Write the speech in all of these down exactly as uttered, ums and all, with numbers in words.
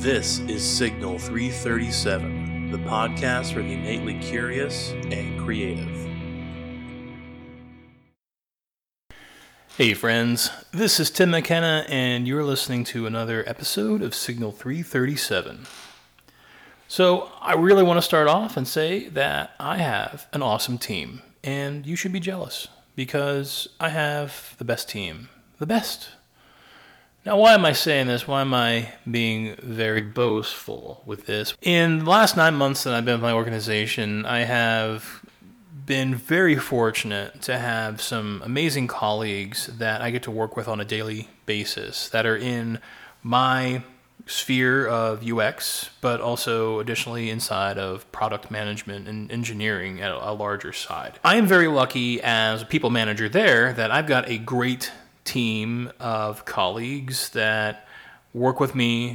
This is Signal three thirty-seven, the podcast for the innately curious and creative. Hey friends, this is Tim McKenna, and you're listening to another episode of Signal three thirty-seven. So, I really want to start off and say that I have an awesome team, and you should be jealous, because I have the best team. The best. Now, why am I saying this? Why am I being very boastful with this? In the last nine months that I've been with my organization, I have been very fortunate to have some amazing colleagues that I get to work with on a daily basis that are in my sphere of U X, but also additionally inside of product management and engineering at a larger side. I am very lucky as a people manager there that I've got a great team of colleagues that work with me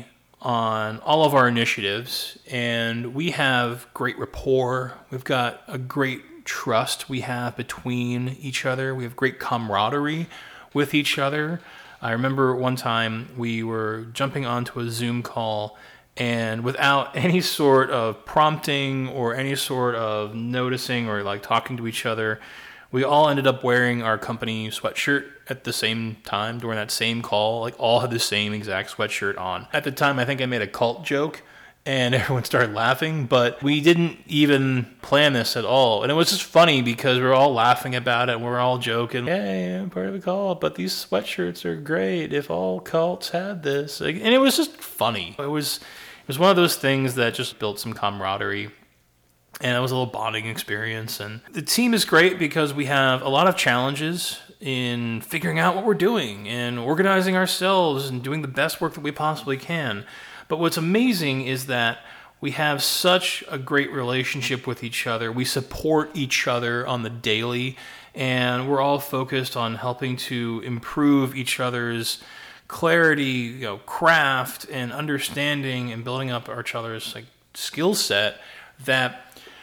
on all of our initiatives, and we have great rapport. We've got a great trust we have between each other. We have great camaraderie with each other. I remember one time we were jumping onto a Zoom call, and without any sort of prompting or any sort of noticing or like talking to each other, we all ended up wearing our company sweatshirt at the same time during that same call. Like, all had the same exact sweatshirt on. At the time, I think I made a cult joke, and everyone started laughing, but we didn't even plan this at all. And it was just funny because we were all laughing about it, and we were all joking, hey, I'm part of a cult, but these sweatshirts are great if all cults had this. And it was just funny. It was, it was one of those things that just built some camaraderie. And it was a little bonding experience. And the team is great because we have a lot of challenges in figuring out what we're doing and organizing ourselves and doing the best work that we possibly can. But what's amazing is that we have such a great relationship with each other. We support each other on the daily, and we're all focused on helping to improve each other's clarity, you know, craft, and understanding, and building up each other's like skill set. That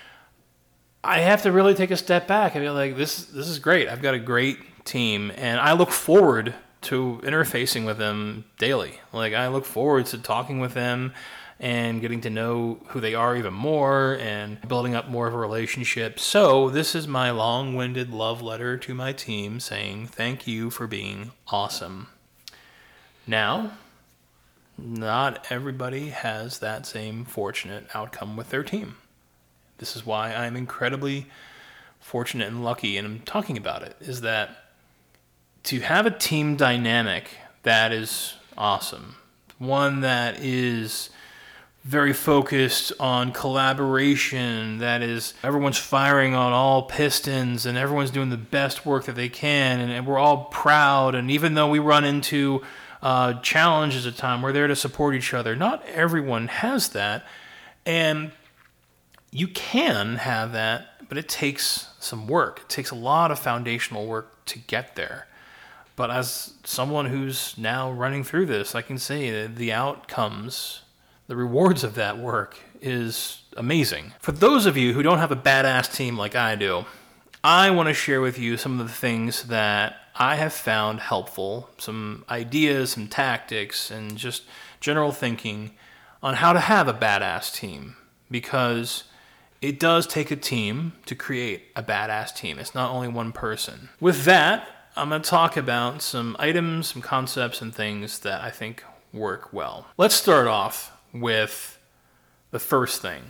I have to really take a step back and be like, this this is great. I've got a great team, and I look forward to interfacing with them daily. Like, I look forward to talking with them and getting to know who they are even more and building up more of a relationship. So this is my long-winded love letter to my team saying thank you for being awesome. Now, not everybody has that same fortunate outcome with their team. This is why I'm incredibly fortunate and lucky, and I'm talking about it, is that to have a team dynamic that is awesome, one that is very focused on collaboration, that is everyone's firing on all pistons and everyone's doing the best work that they can, and, and we're all proud, and even though we run into uh, challenges at times, we're there to support each other. Not everyone has that, and you can have that, but it takes some work. It takes a lot of foundational work to get there. But as someone who's now running through this, I can say that the outcomes, the rewards of that work is amazing. For those of you who don't have a badass team like I do, I want to share with you some of the things that I have found helpful, some ideas, some tactics, and just general thinking on how to have a badass team. Because it does take a team to create a badass team. It's not only one person. With that, I'm going to talk about some items, some concepts, and things that I think work well. Let's start off with the first thing.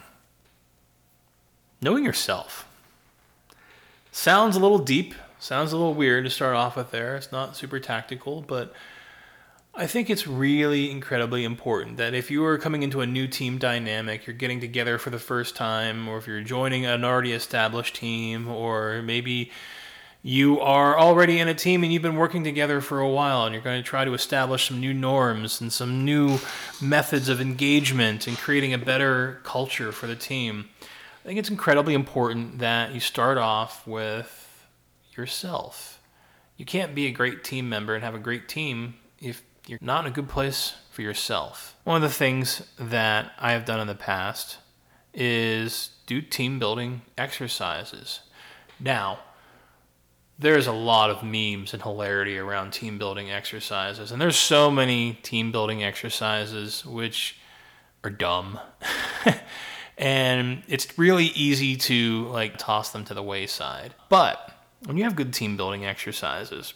Knowing yourself. Sounds a little deep. Sounds a little weird to start off with there. It's not super tactical, but I think it's really incredibly important that if you are coming into a new team dynamic, you're getting together for the first time, or if you're joining an already established team, or maybe you are already in a team and you've been working together for a while and you're going to try to establish some new norms and some new methods of engagement and creating a better culture for the team. I think it's incredibly important that you start off with yourself. You can't be a great team member and have a great team if you're not in a good place for yourself. One of the things that I have done in the past is do team building exercises. Now, there's a lot of memes and hilarity around team building exercises, and there's so many team building exercises which are dumb. And it's really easy to like toss them to the wayside. But when you have good team building exercises,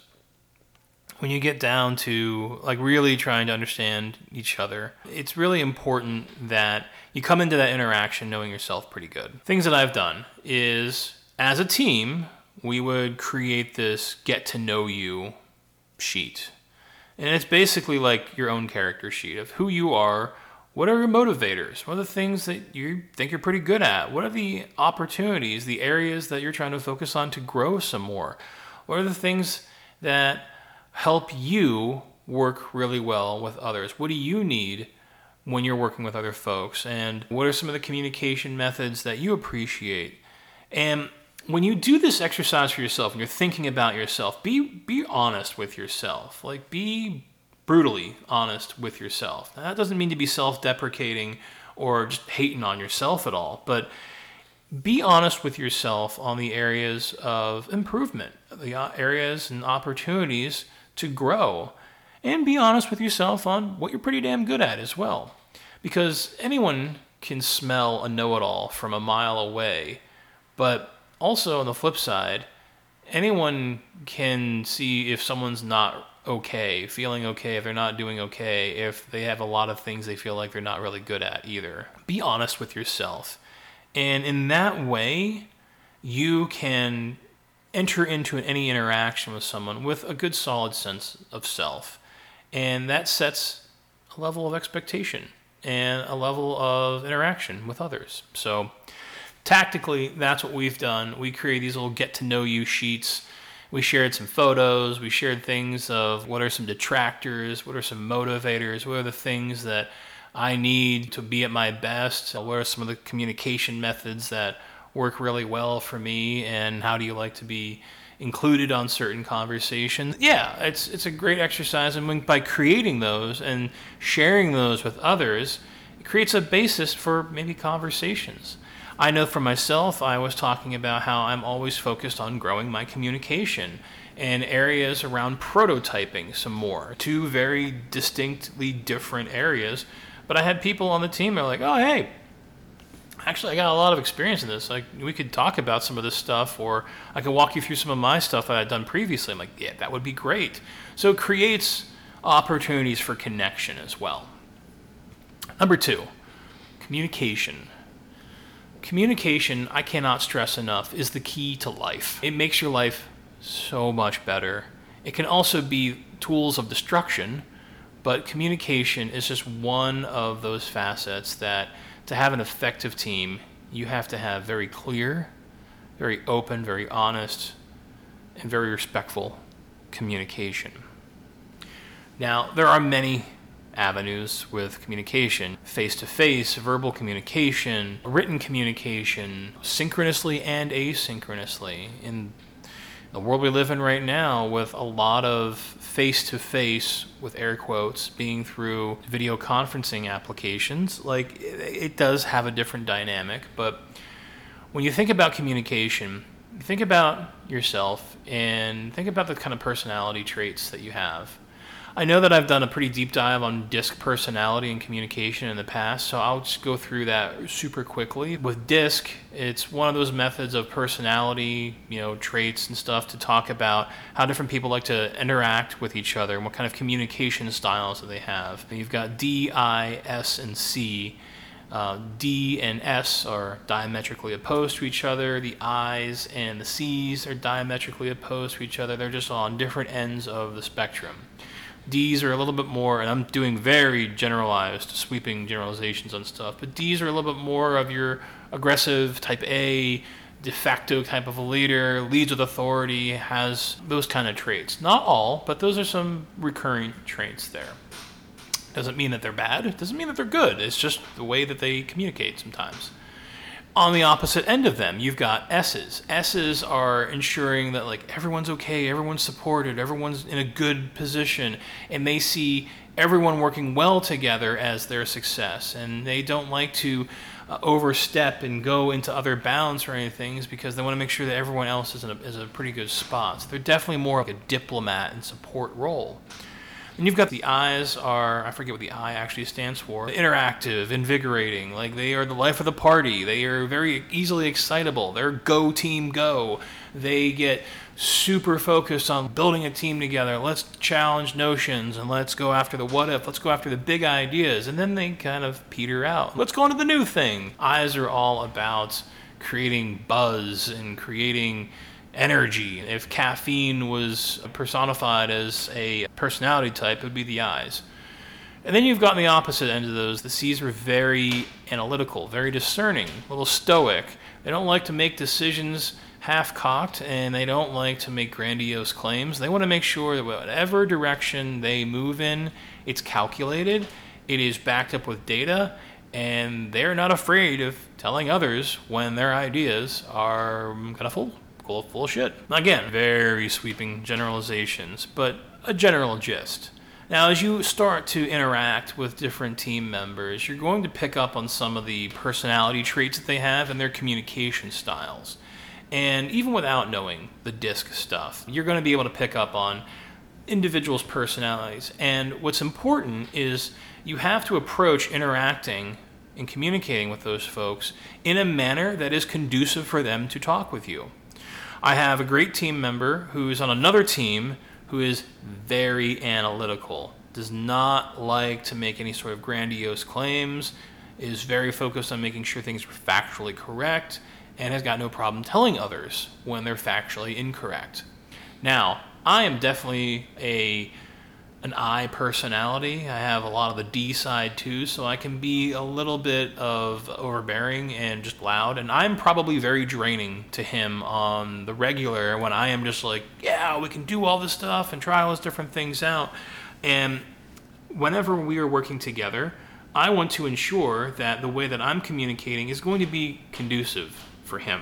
when you get down to like really trying to understand each other, it's really important that you come into that interaction knowing yourself pretty good. Things that I've done is, as a team, we would create this get to know you sheet. And it's basically like your own character sheet of who you are. What are your motivators? What are the things that you think you're pretty good at? What are the opportunities, the areas that you're trying to focus on to grow some more? What are the things that help you work really well with others? What do you need when you're working with other folks? And what are some of the communication methods that you appreciate? And when you do this exercise for yourself and you're thinking about yourself, be be honest with yourself. Like, be brutally honest with yourself. Now, that doesn't mean to be self-deprecating or just hating on yourself at all, but be honest with yourself on the areas of improvement, the areas and opportunities to grow, and be honest with yourself on what you're pretty damn good at as well. Because anyone can smell a know-it-all from a mile away, but also on the flip side, anyone can see if someone's not okay, feeling okay, if they're not doing okay, if they have a lot of things they feel like they're not really good at either. Be honest with yourself. And in that way, you can enter into any interaction with someone with a good solid sense of self. And that sets a level of expectation and a level of interaction with others. So tactically, that's what we've done. We create these little get to know you sheets. We shared some photos. We shared things of what are some detractors, what are some motivators, what are the things that I need to be at my best, what are some of the communication methods that work really well for me, and how do you like to be included on certain conversations. Yeah, it's it's a great exercise, and when, by creating those and sharing those with others, it creates a basis for maybe conversations. I know for myself, I was talking about how I'm always focused on growing my communication and areas around prototyping some more. Two very distinctly different areas. But I had people on the team that were like, oh, hey, actually, I got a lot of experience in this. Like, we could talk about some of this stuff, or I could walk you through some of my stuff that I'd done previously. I'm like, yeah, that would be great. So it creates opportunities for connection as well. Number two, communication. Communication, I cannot stress enough, is the key to life. It makes your life so much better. It can also be tools of destruction, but communication is just one of those facets that, to have an effective team, you have to have very clear, very open, very honest, and very respectful communication. Now, there are many avenues with communication: face-to-face, verbal communication, written communication, synchronously and asynchronously. In the world we live in right now, with a lot of face-to-face, with air quotes, being through video conferencing applications, like, it does have a different dynamic. But when you think about communication, think about yourself and think about the kind of personality traits that you have. I know that I've done a pretty deep dive on DISC personality and communication in the past, so I'll just go through that super quickly. With DISC, it's one of those methods of personality, you know, traits and stuff, to talk about how different people like to interact with each other and what kind of communication styles that they have. You've got D, I, S, and C. Uh, D and S are diametrically opposed to each other. The I's and the C's are diametrically opposed to each other. They're just on different ends of the spectrum. D's are a little bit more, and I'm doing very generalized, sweeping generalizations on stuff, but D's are a little bit more of your aggressive type A, de facto type of a leader, leads with authority, has those kind of traits. Not all, but those are some recurring traits there. Doesn't mean that they're bad. It doesn't mean that they're good. It's just the way that they communicate sometimes. On the opposite end of them, you've got S's. S's are ensuring that, like, everyone's okay, everyone's supported, everyone's in a good position, and they see everyone working well together as their success. And they don't like to uh, overstep and go into other bounds or anything, because they want to make sure that everyone else is in a, is a pretty good spot. So they're definitely more like a diplomat and support role. And you've got the I's are, I forget what the I actually stands for, interactive, invigorating, like they are the life of the party. They are very easily excitable. They're go team go. They get super focused on building a team together. Let's challenge notions and let's go after the what if. Let's go after the big ideas. And then they kind of peter out. Let's go on to the new thing. I's are all about creating buzz and creating energy. If caffeine was personified as a personality type, it would be the I's. And then you've got the opposite end of those. The C's are very analytical, very discerning, a little stoic. They don't like to make decisions half-cocked, and they don't like to make grandiose claims. They want to make sure that whatever direction they move in, it's calculated, it is backed up with data, and they're not afraid of telling others when their ideas are kind of full, full, full of shit. Again, very sweeping generalizations, but a general gist. Now, as you start to interact with different team members, you're going to pick up on some of the personality traits that they have and their communication styles. And even without knowing the DISC stuff, you're going to be able to pick up on individuals' personalities. And what's important is you have to approach interacting and communicating with those folks in a manner that is conducive for them to talk with you. I have a great team member who's on another team who is very analytical, does not like to make any sort of grandiose claims, is very focused on making sure things are factually correct, and has got no problem telling others when they're factually incorrect. Now, I am definitely a an I personality. I have a lot of the D side too, so I can be a little bit of overbearing and just loud, and I'm probably very draining to him on the regular when I am just like, yeah, we can do all this stuff and try all those different things out. And whenever we are working together, I want to ensure that the way that I'm communicating is going to be conducive for him.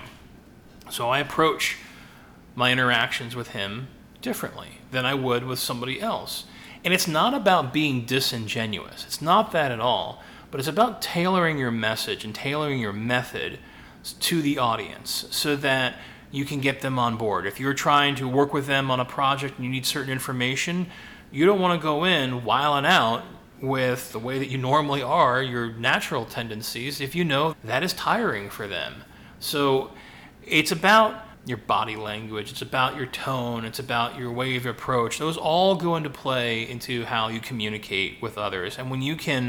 So I approach my interactions with him differently than I would with somebody else. And it's not about being disingenuous. It's not that at all. But it's about tailoring your message and tailoring your method to the audience so that you can get them on board. If you're trying to work with them on a project and you need certain information, you don't want to go in wiling out with the way that you normally are, your natural tendencies, if you know that is tiring for them. So it's about your body language, it's about your tone, it's about your way of approach. Those all go into play into how you communicate with others. And when you can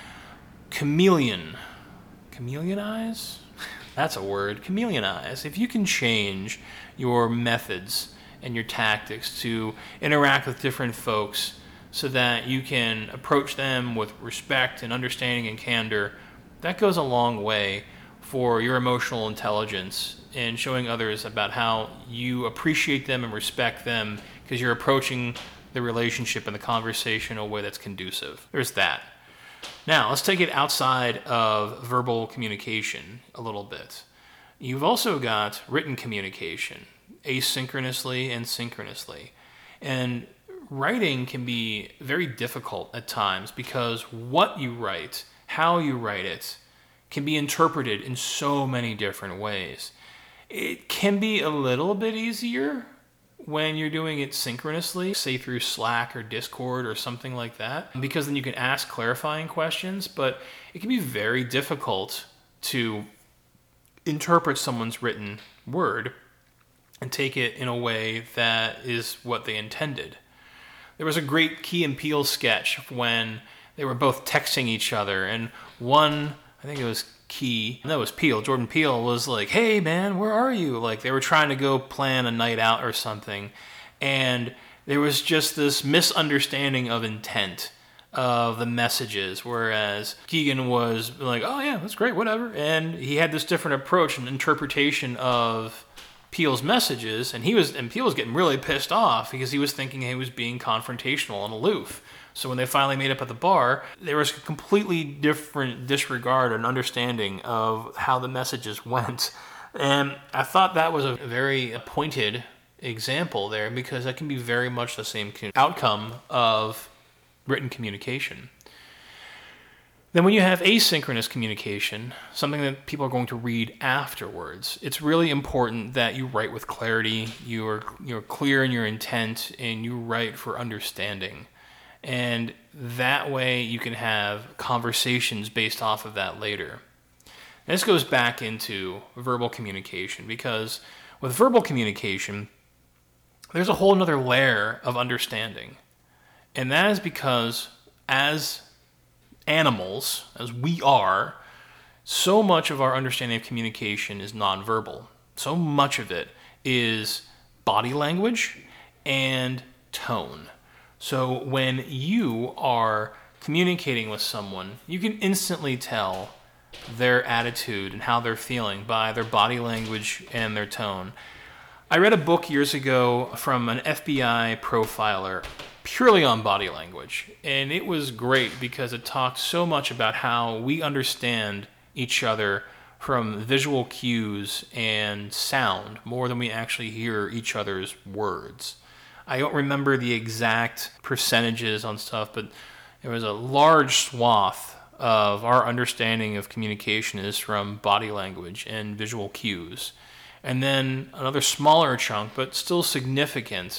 chameleon, chameleonize? That's a word, chameleonize. If you can change your methods and your tactics to interact with different folks so that you can approach them with respect and understanding and candor, that goes a long way for your emotional intelligence and showing others about how you appreciate them and respect them because you're approaching the relationship and the conversation in a way that's conducive. There's that. Now, let's take it outside of verbal communication a little bit. You've also got written communication, asynchronously and synchronously. And writing can be very difficult at times because what you write, how you write it, can be interpreted in so many different ways. It can be a little bit easier when you're doing it synchronously, say through Slack or Discord or something like that, because then you can ask clarifying questions, but it can be very difficult to interpret someone's written word and take it in a way that is what they intended. There was a great Key and Peele sketch when they were both texting each other, and one, I think it was Key, no, it was Peele, Jordan Peele was like, hey man, where are you? Like they were trying to go plan a night out or something, and there was just this misunderstanding of intent of the messages, whereas Keegan was like, oh yeah, that's great, whatever, and he had this different approach and interpretation of Peele's messages, and he was and Peele was getting really pissed off because he was thinking he was being confrontational and aloof. So when they finally made up at the bar, there was a completely different disregard and understanding of how the messages went. And I thought that was a very pointed example there because that can be very much the same outcome of written communication. Then when you have asynchronous communication, something that people are going to read afterwards, it's really important that you write with clarity, you're, you're clear in your intent, and you write for understanding. And that way you can have conversations based off of that later. And this goes back into verbal communication, because with verbal communication, there's a whole nother layer of understanding. And that is because as animals, as we are, so much of our understanding of communication is nonverbal. So much of it is body language and tone. So when you are communicating with someone, you can instantly tell their attitude and how they're feeling by their body language and their tone. I read a book years ago from an F B I profiler purely on body language, and it was great because it talked so much about how we understand each other from visual cues and sound more than we actually hear each other's words. I don't remember the exact percentages on stuff, but there was a large swath of our understanding of communication is from body language and visual cues. And then another smaller chunk, but still significant,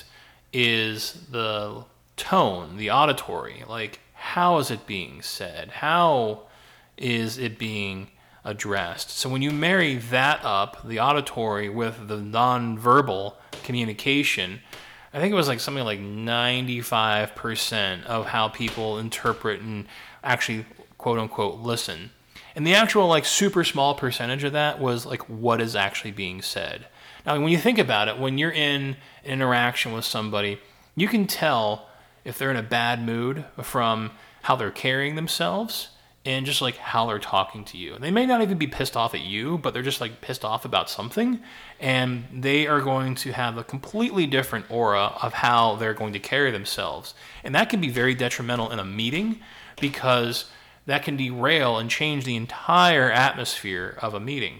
is the tone, the auditory. Like, how is it being said? How is it being addressed? So when you marry that up, the auditory, with the nonverbal communication, I think it was like something like ninety-five percent of how people interpret and actually quote unquote listen. And the actual like super small percentage of that was like what is actually being said. Now, when you think about it, when you're in an interaction with somebody, you can tell if they're in a bad mood from how they're carrying themselves and just like how they're talking to you. They may not even be pissed off at you, but they're just like pissed off about something, and they are going to have a completely different aura of how they're going to carry themselves. And that can be very detrimental in a meeting, because that can derail and change the entire atmosphere of a meeting.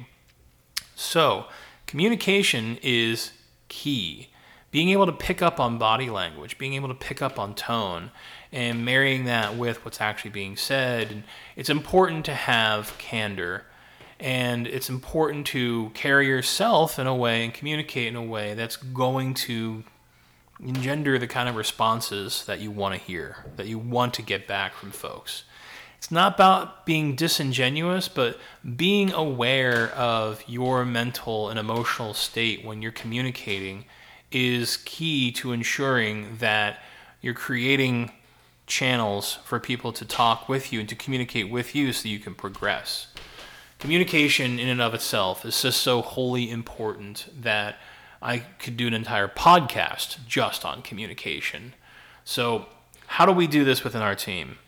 So, communication is key. Being able to pick up on body language, being able to pick up on tone, and marrying that with what's actually being said. And it's important to have candor, and it's important to carry yourself in a way and communicate in a way that's going to engender the kind of responses that you want to hear, that you want to get back from folks. It's not about being disingenuous, but being aware of your mental and emotional state when you're communicating is key to ensuring that you're creating channels for people to talk with you and to communicate with you so you can progress. Communication in and of itself is just so wholly important that I could do an entire podcast just on communication. So how do we do this within our team?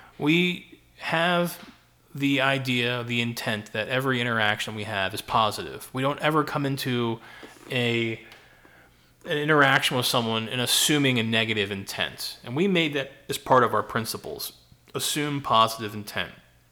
We have the idea, the intent that every interaction we have is positive. We don't ever come into a an interaction with someone and assuming a negative intent. And we made that as part of our principles. Assume positive intent.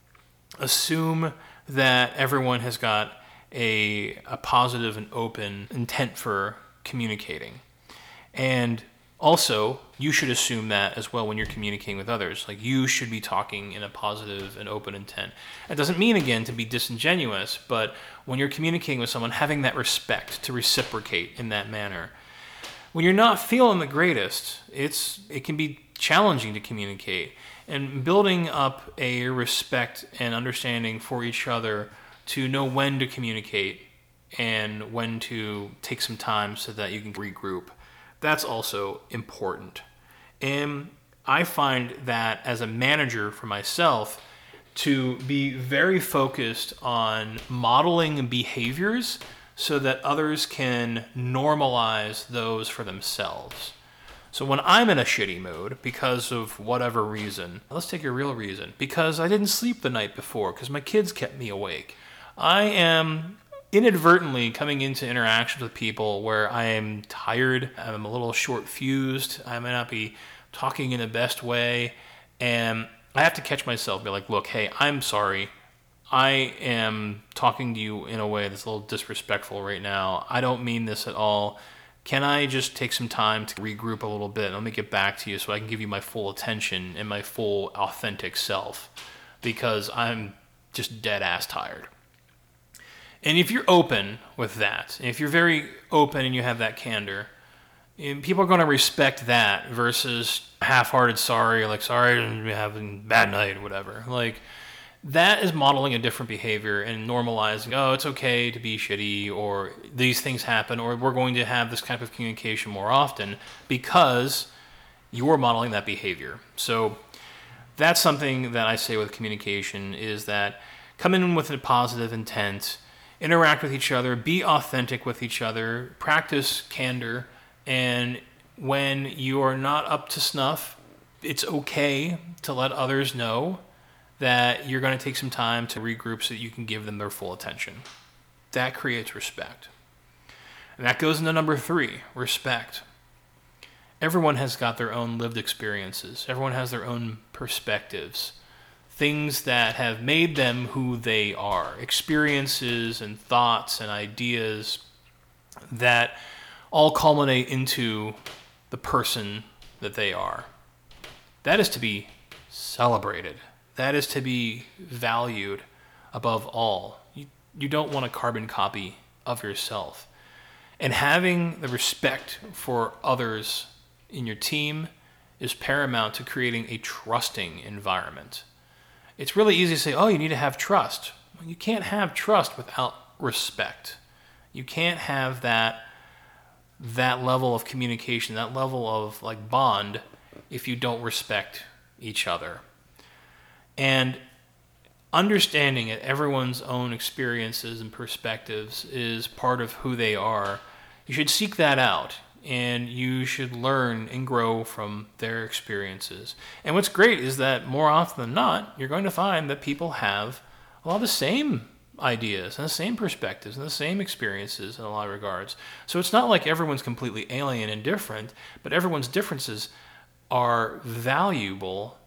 Assume that everyone has got a, a positive and open intent for communicating. And also, you should assume that as well when you're communicating with others. Like, you should be talking in a positive and open intent. It doesn't mean, again, to be disingenuous, but when you're communicating with someone, having that respect to reciprocate in that manner. When you're not feeling the greatest, it's it can be challenging to communicate. And building up a respect and understanding for each other to know when to communicate and when to take some time so that you can regroup. That's also important. And I find that as a manager for myself, to be very focused on modeling behaviors so that others can normalize those for themselves. So when I'm in a shitty mood because of whatever reason, let's take a real reason, because I didn't sleep the night before, because my kids kept me awake, I am inadvertently coming into interactions with people where I am tired, I'm a little short-fused, I may not be talking in the best way, and I have to catch myself and be like, look, hey, I'm sorry. I am talking to you in a way that's a little disrespectful right now. I don't mean this at all. Can I just take some time to regroup a little bit and let me get back to you so I can give you my full attention and my full authentic self? Because I'm just dead ass tired. And if you're open with that, if you're very open and you have that candor, And people are going to respect that versus half-hearted sorry, like, sorry, I'm having a bad night, or whatever. Like, that is modeling a different behavior and normalizing, oh, it's okay to be shitty, or these things happen, or we're going to have this type of communication more often because you're modeling that behavior. So that's something that I say with communication is that come in with a positive intent, interact with each other, be authentic with each other, practice candor, and when you are not up to snuff, it's okay to let others know that you're going to take some time to regroup so that you can give them their full attention. That creates respect. And that goes into number three, respect. Everyone has got their own lived experiences. Everyone has their own perspectives. Things that have made them who they are. Experiences and thoughts and ideas that all culminate into the person that they are. That is to be celebrated. That is to be valued above all. You, you don't want a carbon copy of yourself. And having the respect for others in your team is paramount to creating a trusting environment. It's really easy to say, oh, you need to have trust. Well, you can't have trust without respect. You can't have that that level of communication, that level of like bond, if you don't respect each other. And understanding that everyone's own experiences and perspectives is part of who they are, you should seek that out, and you should learn and grow from their experiences. And what's great is that more often than not, you're going to find that people have a lot of the same ideas and the same perspectives and the same experiences in a lot of regards. So it's not like everyone's completely alien and different, but everyone's differences are valuable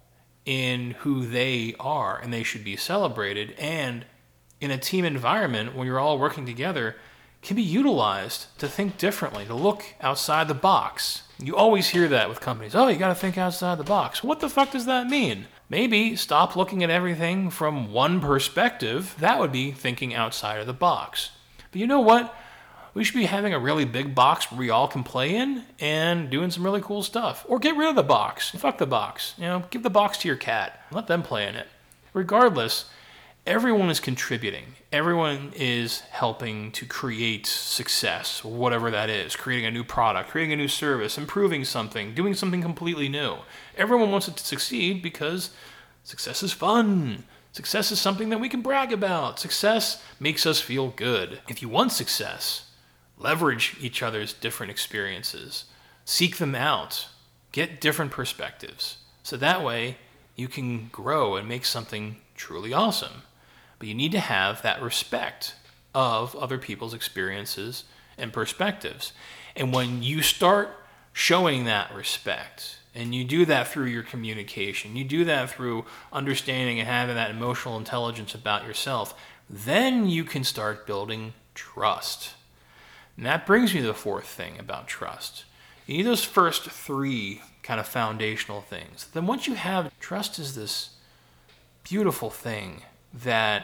in who they are, and they should be celebrated. And in a team environment, when you're all working together, can be utilized to think differently, to look outside the box. You always hear that with companies. Oh, you got to think outside the box. What the fuck does that mean? Maybe stop looking at everything from one perspective. That would be thinking outside of the box. But you know what? We should be having a really big box where we all can play in and doing some really cool stuff. Or get rid of the box. Fuck the box. You know, give the box to your cat. Let them play in it. Regardless, everyone is contributing. Everyone is helping to create success, whatever that is. Creating a new product, creating a new service, improving something, doing something completely new. Everyone wants it to succeed because success is fun. Success is something that we can brag about. Success makes us feel good. If you want success, leverage each other's different experiences. Seek them out. Get different perspectives. So that way you can grow and make something truly awesome. But you need to have that respect of other people's experiences and perspectives. And when you start showing that respect, and you do that through your communication, you do that through understanding and having that emotional intelligence about yourself, then you can start building trust. And that brings me to the fourth thing about trust. You need those first three kind of foundational things. Then once you have, trust is this beautiful thing that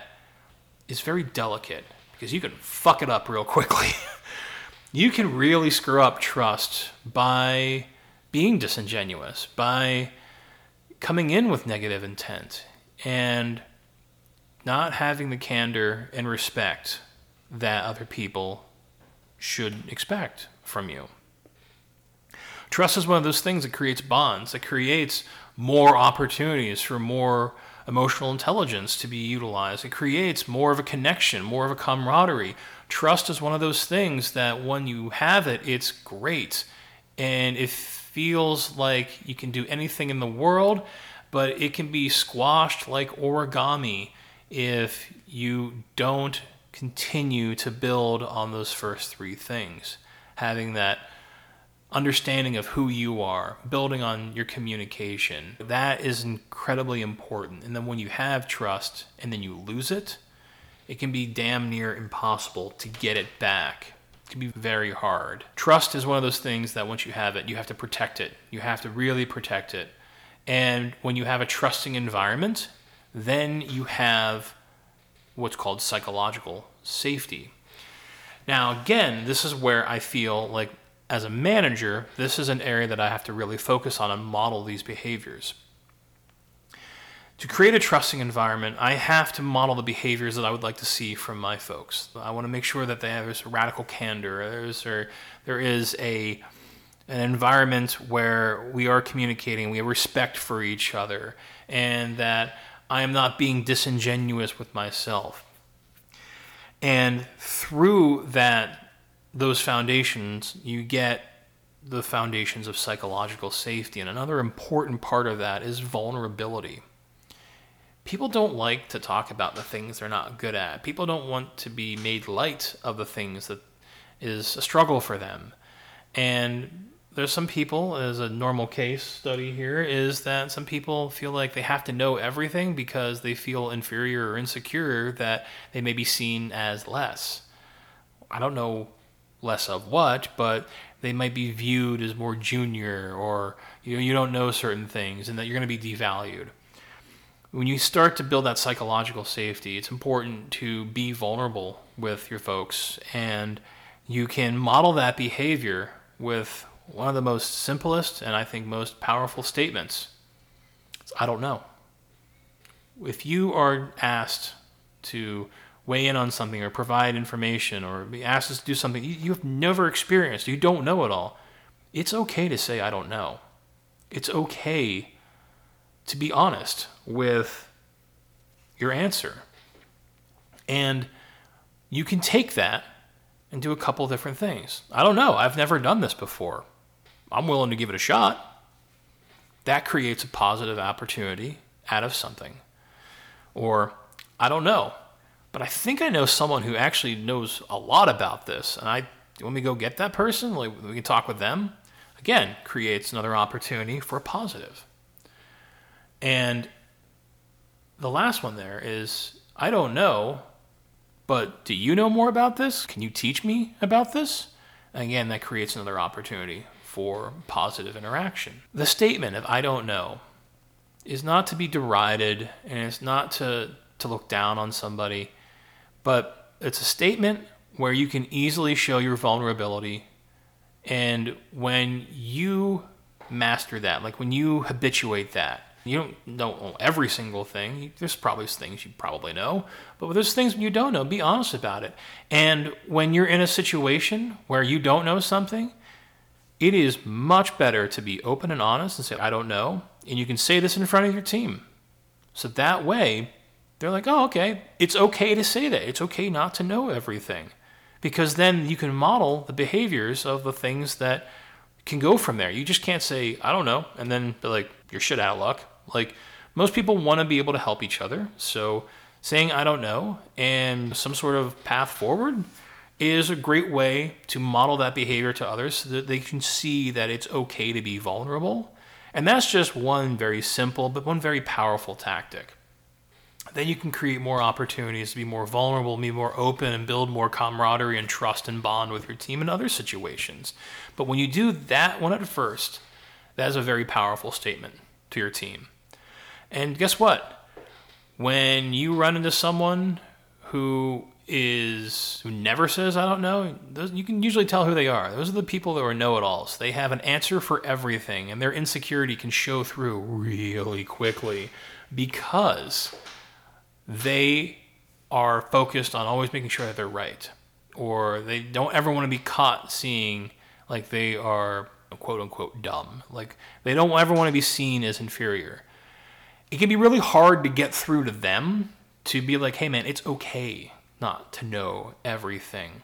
is very delicate because you can fuck it up real quickly. You can really screw up trust by being disingenuous, by coming in with negative intent and not having the candor and respect that other people should expect from you. Trust is one of those things that creates bonds, that creates more opportunities for more emotional intelligence to be utilized. It creates more of a connection, more of a camaraderie. Trust is one of those things that when you have it, it's great. And it feels like you can do anything in the world, but it can be squashed like origami if you don't continue to build on those first three things. Having that understanding of who you are, building on your communication, that is incredibly important. And then when you have trust and then you lose it, it can be damn near impossible to get it back. It can be very hard. Trust is one of those things that once you have it, you have to protect it. You have to really protect it. And when you have a trusting environment, then you have what's called psychological safety. Now, again, this is where I feel like as a manager, this is an area that I have to really focus on and model these behaviors. To create a trusting environment, I have to model the behaviors that I would like to see from my folks. I want to make sure that they have this radical candor. There's, or, there is a an environment where we are communicating, we have respect for each other, and that I am not being disingenuous with myself. And through that, those foundations, you get the foundations of psychological safety. And another important part of that is vulnerability. People don't like to talk about the things they're not good at. People don't want to be made light of the things that is a struggle for them. And there's some people, as a normal case study here, is that some people feel like they have to know everything because they feel inferior or insecure, that they may be seen as less. I don't know less of what, but they might be viewed as more junior, or you know, you don't know certain things, and that you're going to be devalued. When you start to build that psychological safety, it's important to be vulnerable with your folks, and you can model that behavior with one of the most simplest and I think most powerful statements. It's, I don't know. If you are asked to weigh in on something or provide information or be asked to do something you, you have never experienced, you don't know it all, it's okay to say, I don't know. It's okay to be honest with your answer. And you can take that and do a couple different things. I don't know. I've never done this before. I'm willing to give it a shot. That creates a positive opportunity out of something. Or, I don't know, but I think I know someone who actually knows a lot about this. And I want me to go get that person? Like, we can talk with them. Again, creates another opportunity for a positive. And the last one there is, I don't know, but do you know more about this? Can you teach me about this? And again, that creates another opportunity for positive interaction. The statement of I don't know is not to be derided, and it's not to, to look down on somebody, but it's a statement where you can easily show your vulnerability. And when you master that, like when you habituate that, you don't know every single thing. There's probably things you probably know, but there's things you don't know. Be honest about it. And when you're in a situation where you don't know something, it is much better to be open and honest and say, I don't know. And you can say this in front of your team. So that way, they're like, oh, okay. It's okay to say that. It's okay not to know everything. Because then you can model the behaviors of the things that can go from there. You just can't say, I don't know, and then be like, you're shit out of luck. Like, most people want to be able to help each other. So saying, I don't know, and some sort of path forward is a great way to model that behavior to others so that they can see that it's okay to be vulnerable. And that's just one very simple, but one very powerful tactic. Then you can create more opportunities to be more vulnerable, be more open, and build more camaraderie and trust and bond with your team in other situations. But when you do that one at first, that is a very powerful statement to your team. And guess what? When you run into someone who is who never says, I don't know, those, you can usually tell who they are. Those are the people that are know-it-alls. They have an answer for everything, and their insecurity can show through really quickly because they are focused on always making sure that they're right. Or they don't ever want to be caught seeing like they are quote-unquote dumb. Like, they don't ever want to be seen as inferior. It can be really hard to get through to them to be like, hey man, it's okay not to know everything.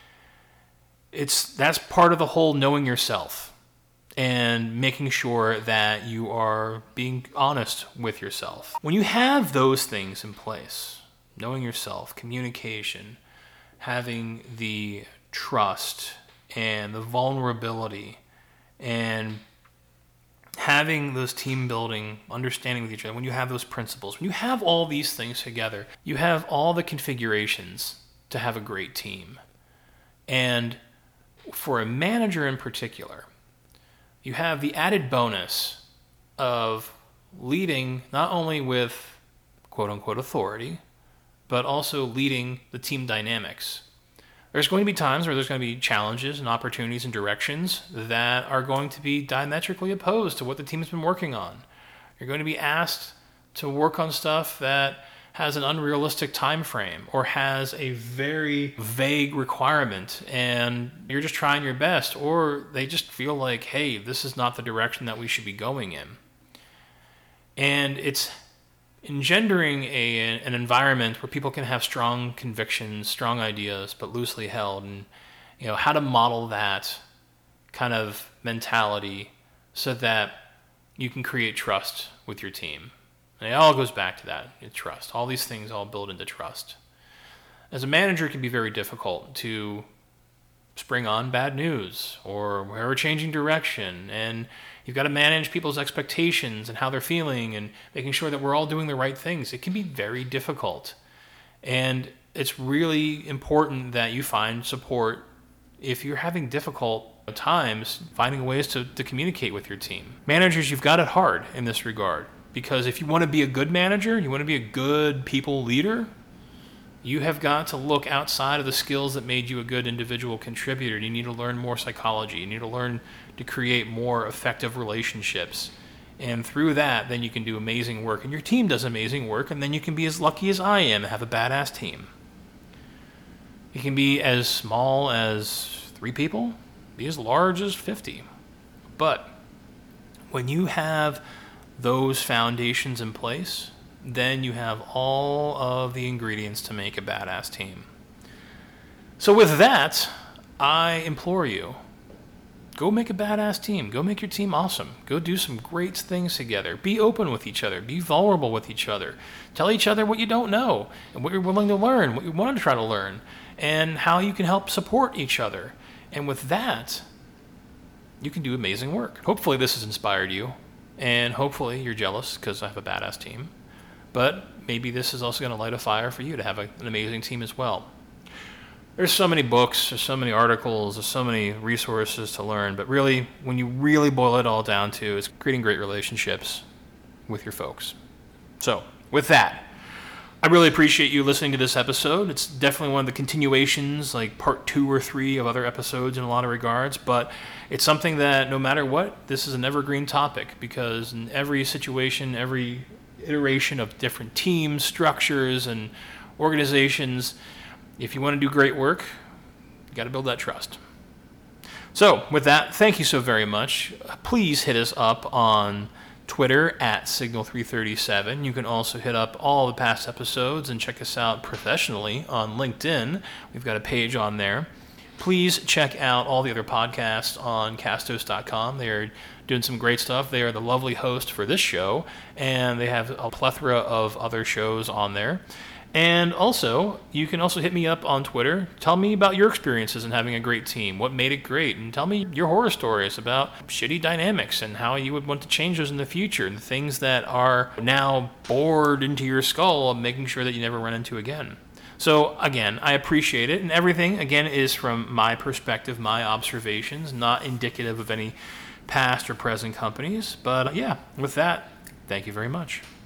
It's that's part of the whole knowing yourself and making sure that you are being honest with yourself. When you have those things in place, knowing yourself, communication, having the trust and the vulnerability, and having those team building, understanding with each other, when you have those principles, when you have all these things together, you have all the configurations to have a great team. And for a manager in particular, you have the added bonus of leading not only with quote-unquote authority, but also leading the team dynamics. There's going to be times where there's going to be challenges and opportunities and directions that are going to be diametrically opposed to what the team has been working on. You're going to be asked to work on stuff that has an unrealistic time frame or has a very vague requirement, and you're just trying your best, or they just feel like, hey, this is not the direction that we should be going in. And it's engendering a, an environment where people can have strong convictions, strong ideas, but loosely held, and you know how to model that kind of mentality so that you can create trust with your team. And it all goes back to that, it's trust. All these things all build into trust. As a manager, it can be very difficult to spring on bad news or we're changing direction, and you've got to manage people's expectations and how they're feeling and making sure that we're all doing the right things. It can be very difficult. And it's really important that you find support if you're having difficult times, finding ways to, to communicate with your team. Managers, you've got it hard in this regard. Because if you want to be a good manager, you want to be a good people leader, you have got to look outside of the skills that made you a good individual contributor. You need to learn more psychology. You need to learn to create more effective relationships. And through that, then you can do amazing work. And your team does amazing work, and then you can be as lucky as I am and have a badass team. It can be as small as three people, be as large as fifty. But when you have those foundations in place, then you have all of the ingredients to make a badass team. So with that, I implore you, go make a badass team. Go make your team awesome. Go do some great things together. Be open with each other. Be vulnerable with each other. Tell each other what you don't know and what you're willing to learn, what you want to try to learn, and how you can help support each other. And with that, you can do amazing work. Hopefully this has inspired you. And hopefully you're jealous because I have a badass team. But maybe this is also going to light a fire for you to have a, an amazing team as well. There's so many books, there's so many articles, there's so many resources to learn. But really, when you really boil it all down to, is creating great relationships with your folks. So, with that, I really appreciate you listening to this episode. It's definitely one of the continuations, like part two or three of other episodes in a lot of regards, but it's something that no matter what, this is an evergreen topic, because in every situation, every iteration of different teams, structures, and organizations, if you want to do great work, you got to build that trust. So with that, thank you so very much. Please hit us up on Twitter at Signal three thirty-seven. You can also hit up all the past episodes and check us out professionally on LinkedIn. We've got a page on there. Please check out all the other podcasts on castos dot com. They're doing some great stuff. They are the lovely host for this show, and they have a plethora of other shows on there. And also, you can also hit me up on Twitter. Tell me about your experiences in having a great team. What made it great? And tell me your horror stories about shitty dynamics and how you would want to change those in the future and the things that are now bored into your skull and making sure that you never run into again. So, again, I appreciate it. And everything, again, is from my perspective, my observations, not indicative of any past or present companies. But, uh, yeah, with that, thank you very much.